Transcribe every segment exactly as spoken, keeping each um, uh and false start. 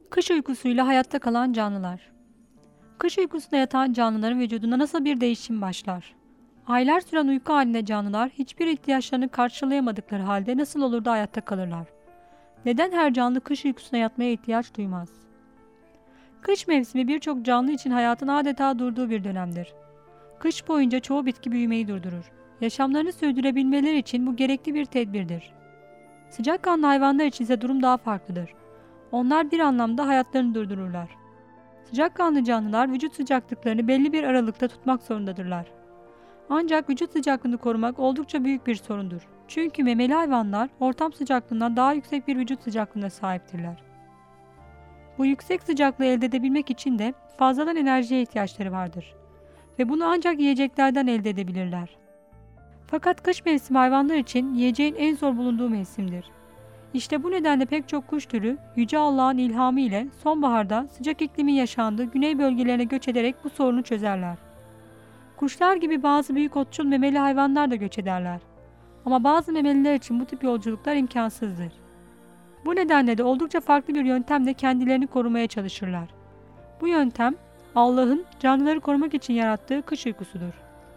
Kış uykusuyla hayatta kalan canlılar. Kış uykusunda yatan canlıların vücudunda nasıl bir değişim başlar? Aylar süren uyku halinde canlılar hiçbir ihtiyaçlarını karşılayamadıkları halde nasıl olur da hayatta kalırlar? Neden her canlı kış uykusuna yatmaya ihtiyaç duymaz? Kış mevsimi birçok canlı için hayatın adeta durduğu bir dönemdir. Kış boyunca çoğu bitki büyümeyi durdurur. Yaşamlarını sürdürebilmeleri için bu gerekli bir tedbirdir. Sıcakkanlı hayvanlar için ise durum daha farklıdır. Onlar bir anlamda hayatlarını durdururlar. Sıcakkanlı canlılar vücut sıcaklıklarını belli bir aralıkta tutmak zorundadırlar. Ancak vücut sıcaklığını korumak oldukça büyük bir sorundur. Çünkü memeli hayvanlar ortam sıcaklığından daha yüksek bir vücut sıcaklığına sahiptirler. Bu yüksek sıcaklığı elde edebilmek için de fazladan enerjiye ihtiyaçları vardır. Ve bunu ancak yiyeceklerden elde edebilirler. Fakat kış mevsimi hayvanlar için yiyeceğin en zor bulunduğu mevsimdir. İşte bu nedenle pek çok kuş türü Yüce Allah'ın ilhamı ile sonbaharda sıcak iklimin yaşandığı güney bölgelerine göç ederek bu sorunu çözerler. Kuşlar gibi bazı büyük otçul memeli hayvanlar da göç ederler. Ama bazı memeliler için bu tip yolculuklar imkansızdır. Bu nedenle de oldukça farklı bir yöntemle kendilerini korumaya çalışırlar. Bu yöntem Allah'ın canlıları korumak için yarattığı kış uykusudur.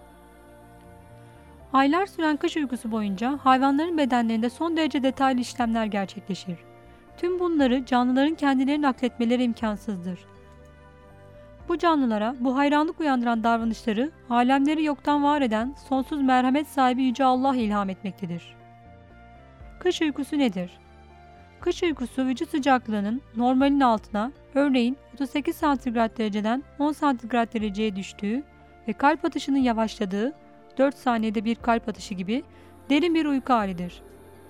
Aylar süren kış uykusu boyunca hayvanların bedenlerinde son derece detaylı işlemler gerçekleşir. Tüm bunları canlıların kendilerini nakletmeleri imkansızdır. Bu canlılara bu hayranlık uyandıran davranışları alemleri yoktan var eden sonsuz merhamet sahibi Yüce Allah ilham etmektedir. Kış uykusu nedir? Kış uykusu vücut sıcaklığının normalin altına, örneğin otuz sekiz santigrat dereceden on santigrat dereceye düştüğü ve kalp atışının yavaşladığı, dört saniyede bir kalp atışı gibi derin bir uyku halidir.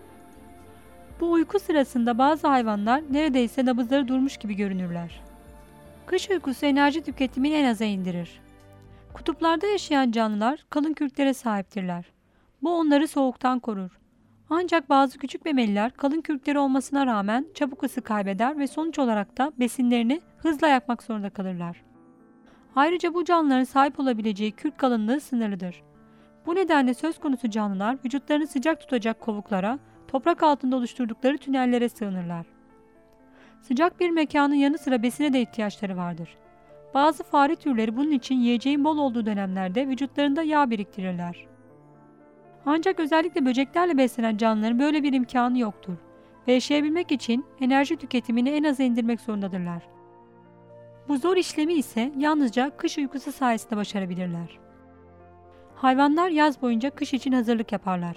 Bu uyku sırasında bazı hayvanlar neredeyse nabızları durmuş gibi görünürler. Kış uykusu enerji tüketimini en aza indirir. Kutuplarda yaşayan canlılar kalın kürklere sahiptirler. Bu onları soğuktan korur. Ancak bazı küçük memeliler kalın kürkleri olmasına rağmen çabuk ısı kaybeder ve sonuç olarak da besinlerini hızla yakmak zorunda kalırlar. Ayrıca bu canlıların sahip olabileceği kürk kalınlığı sınırlıdır. Bu nedenle söz konusu canlılar vücutlarını sıcak tutacak kovuklara, toprak altında oluşturdukları tünellere sığınırlar. Sıcak bir mekanın yanı sıra besine de ihtiyaçları vardır. Bazı fare türleri bunun için yiyeceğin bol olduğu dönemlerde vücutlarında yağ biriktirirler. Ancak özellikle böceklerle beslenen canlıların böyle bir imkanı yoktur ve yaşayabilmek için enerji tüketimini en aza indirmek zorundadırlar. Bu zor işlemi ise yalnızca kış uykusu sayesinde başarabilirler. Hayvanlar yaz boyunca kış için hazırlık yaparlar.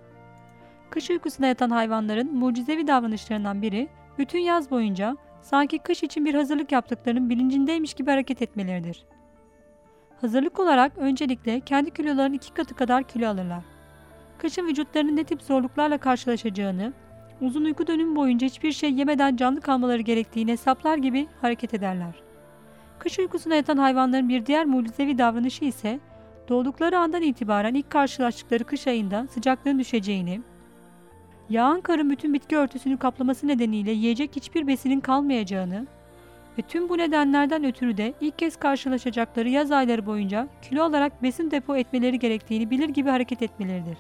Kış uykusunda yatan hayvanların mucizevi davranışlarından biri, bütün yaz boyunca sanki kış için bir hazırlık yaptıklarının bilincindeymiş gibi hareket etmeleridir. Hazırlık olarak öncelikle kendi kilolarının iki katı kadar kilo alırlar. Kışın vücutlarının ne tip zorluklarla karşılaşacağını, uzun uyku dönümü boyunca hiçbir şey yemeden canlı kalmaları gerektiğini hesaplar gibi hareket ederler. Kış uykusuna yatan hayvanların bir diğer mucizevi davranışı ise, doğdukları andan itibaren ilk karşılaştıkları kış ayında sıcaklığın düşeceğini, yağan karın bütün bitki örtüsünü kaplaması nedeniyle yiyecek hiçbir besinin kalmayacağını ve tüm bu nedenlerden ötürü de ilk kez karşılaşacakları yaz ayları boyunca kilo alarak besin depo etmeleri gerektiğini bilir gibi hareket etmeleridir.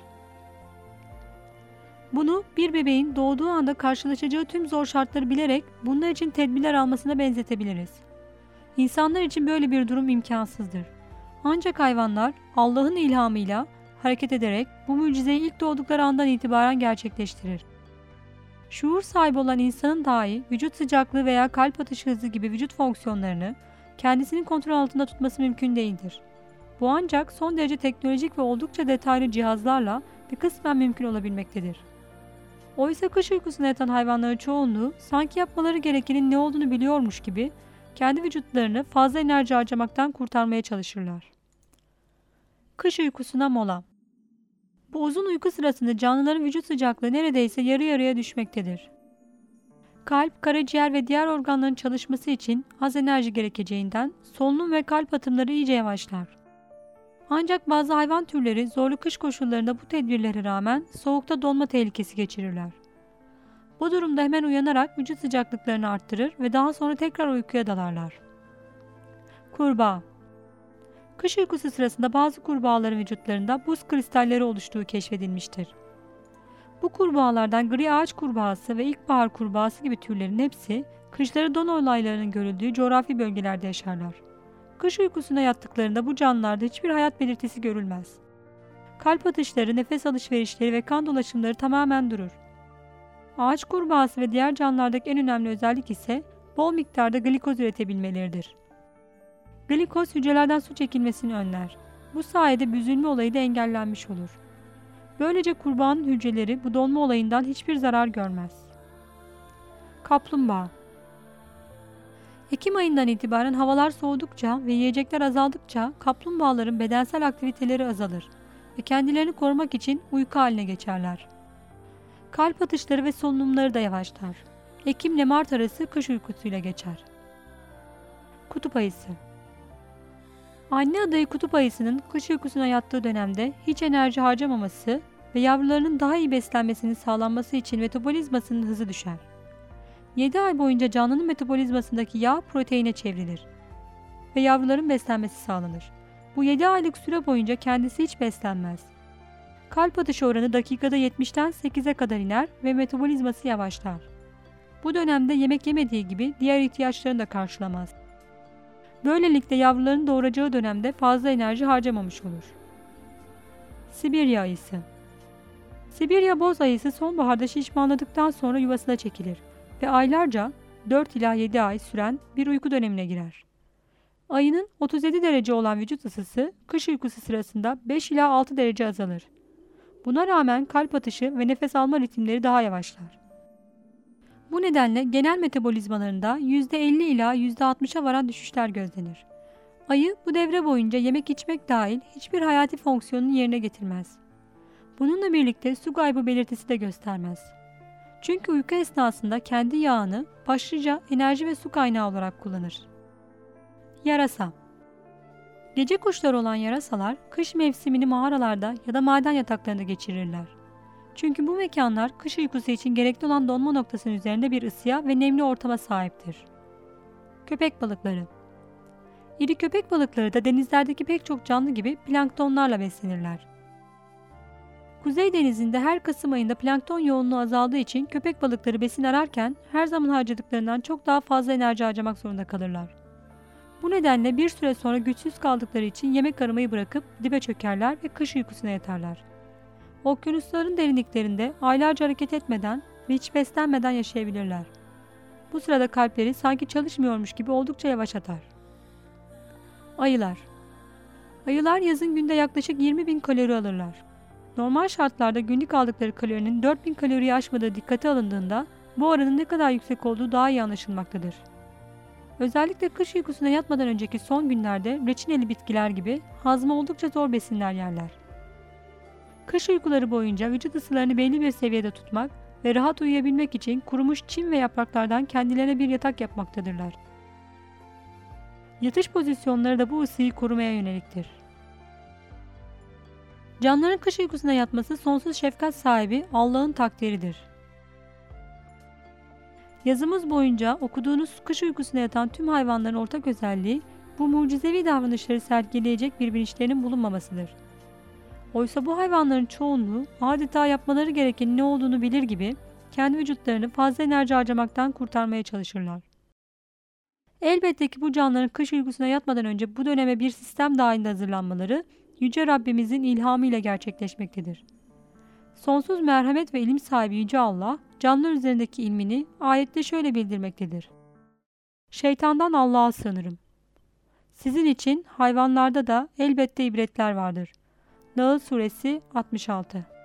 Bunu bir bebeğin doğduğu anda karşılaşacağı tüm zor şartları bilerek bunlar için tedbirler almasına benzetebiliriz. İnsanlar için böyle bir durum imkansızdır. Ancak hayvanlar Allah'ın ilhamıyla hareket ederek bu mucizeyi ilk doğdukları andan itibaren gerçekleştirir. Şuur sahibi olan insanın dahi vücut sıcaklığı veya kalp atışı hızı gibi vücut fonksiyonlarını kendisinin kontrol altında tutması mümkün değildir. Bu ancak son derece teknolojik ve oldukça detaylı cihazlarla ve kısmen mümkün olabilmektedir. Oysa kış uykusuna yatan hayvanların çoğunluğu sanki yapmaları gerekenin ne olduğunu biliyormuş gibi kendi vücutlarını fazla enerji harcamaktan kurtarmaya çalışırlar. Kış uykusuna mola. Bu uzun uyku sırasında canlıların vücut sıcaklığı neredeyse yarı yarıya düşmektedir. Kalp, karaciğer ve diğer organların çalışması için az enerji gerekeceğinden solunum ve kalp atımları iyice yavaşlar. Ancak bazı hayvan türleri zorlu kış koşullarında bu tedbirlere rağmen soğukta donma tehlikesi geçirirler. Bu durumda hemen uyanarak vücut sıcaklıklarını arttırır ve daha sonra tekrar uykuya dalarlar. Kurbağa. Kış uykusu sırasında bazı kurbağaların vücutlarında buz kristalleri oluştuğu keşfedilmiştir. Bu kurbağalardan gri ağaç kurbağası ve ilkbahar kurbağası gibi türlerin hepsi kışları don olaylarının görüldüğü coğrafi bölgelerde yaşarlar. Kış uykusuna yattıklarında bu canlılarda hiçbir hayat belirtisi görülmez. Kalp atışları, nefes alışverişleri ve kan dolaşımları tamamen durur. Ağaç kurbağası ve diğer canlılardaki en önemli özellik ise bol miktarda glikoz üretebilmeleridir. Glikoz hücrelerden su çekilmesini önler. Bu sayede büzülme olayı da engellenmiş olur. Böylece kurbağanın hücreleri bu donma olayından hiçbir zarar görmez. Kaplumbağa. Ekim ayından itibaren havalar soğudukça ve yiyecekler azaldıkça kaplumbağaların bedensel aktiviteleri azalır ve kendilerini korumak için uyku haline geçerler. Kalp atışları ve solunumları da yavaşlar. Ekim ile Mart arası kış uykusuyla geçer. Kutup ayısı. Anne adayı kutup ayısının kış uykusuna yattığı dönemde hiç enerji harcamaması ve yavrularının daha iyi beslenmesinin sağlanması için metabolizmasının hızı düşer. yedi ay boyunca canlının metabolizmasındaki yağ proteine çevrilir ve yavruların beslenmesi sağlanır. Bu yedi aylık süre boyunca kendisi hiç beslenmez. Kalp atışı oranı dakikada yetmişten sekize kadar iner ve metabolizması yavaşlar. Bu dönemde yemek yemediği gibi diğer ihtiyaçlarını da karşılamaz. Böylelikle yavruların doğuracağı dönemde fazla enerji harcamamış olur. Sibirya ayısı. Sibirya boz ayısı sonbaharda şişmanladıktan sonra yuvasına çekilir ve aylarca dört ila yedi ay süren bir uyku dönemine girer. Ayının otuz yedi derece olan vücut ısısı kış uykusu sırasında beş ila altı derece azalır. Buna rağmen kalp atışı ve nefes alma ritimleri daha yavaşlar. Bu nedenle genel metabolizmalarında yüzde elli ila yüzde altmışa varan düşüşler gözlenir. Ayı bu devre boyunca yemek içmek dahil hiçbir hayati fonksiyonunu yerine getirmez. Bununla birlikte su kaybı belirtisi de göstermez. Çünkü uyku esnasında kendi yağını başlıca enerji ve su kaynağı olarak kullanır. Yarasa. Gece kuşları olan yarasalar kış mevsimini mağaralarda ya da maden yataklarında geçirirler. Çünkü bu mekanlar kış uykusu için gerekli olan donma noktasının üzerinde bir ısıya ve nemli ortama sahiptir. Köpek balıkları. İri köpek balıkları da denizlerdeki pek çok canlı gibi planktonlarla beslenirler. Kuzey Denizi'nde her Kasım ayında plankton yoğunluğu azaldığı için köpek balıkları besin ararken her zaman harcadıklarından çok daha fazla enerji harcamak zorunda kalırlar. Bu nedenle bir süre sonra güçsüz kaldıkları için yemek aramayı bırakıp dibe çökerler ve kış uykusuna yatarlar. Okyanusların derinliklerinde aylarca hareket etmeden ve hiç beslenmeden yaşayabilirler. Bu sırada kalpleri sanki çalışmıyormuş gibi oldukça yavaş atar. Ayılar. Ayılar yazın günde yaklaşık yirmi bin kalori alırlar. Normal şartlarda günlük aldıkları kalorinin dört bin kaloriyi aşmadığı dikkate alındığında bu oranın ne kadar yüksek olduğu daha iyi anlaşılmaktadır. Özellikle kış uykusuna yatmadan önceki son günlerde reçineli bitkiler gibi hazmı oldukça zor besinler yerler. Kış uykuları boyunca vücut ısılarını belli bir seviyede tutmak ve rahat uyuyabilmek için kurumuş çim ve yapraklardan kendilerine bir yatak yapmaktadırlar. Yatış pozisyonları da bu ısıyı korumaya yöneliktir. Canlıların kış uykusuna yatması sonsuz şefkat sahibi Allah'ın takdiridir. Yazımız boyunca okuduğunuz kış uykusuna yatan tüm hayvanların ortak özelliği bu mucizevi davranışları sergileyecek bir bilinçlerinin bulunmamasıdır. Oysa bu hayvanların çoğunluğu adeta yapmaları gerekenin ne olduğunu bilir gibi kendi vücutlarını fazla enerji harcamaktan kurtarmaya çalışırlar. Elbette ki bu canlıların kış uykusuna yatmadan önce bu döneme bir sistem dahilinde hazırlanmaları Yüce Rabbimizin ilhamı ile gerçekleşmektedir. Sonsuz merhamet ve ilim sahibi Yüce Allah, canlılar üzerindeki ilmini ayette şöyle bildirmektedir. Şeytandan Allah'a sığınırım. Sizin için hayvanlarda da elbette ibretler vardır. Nahl Suresi altmış altı.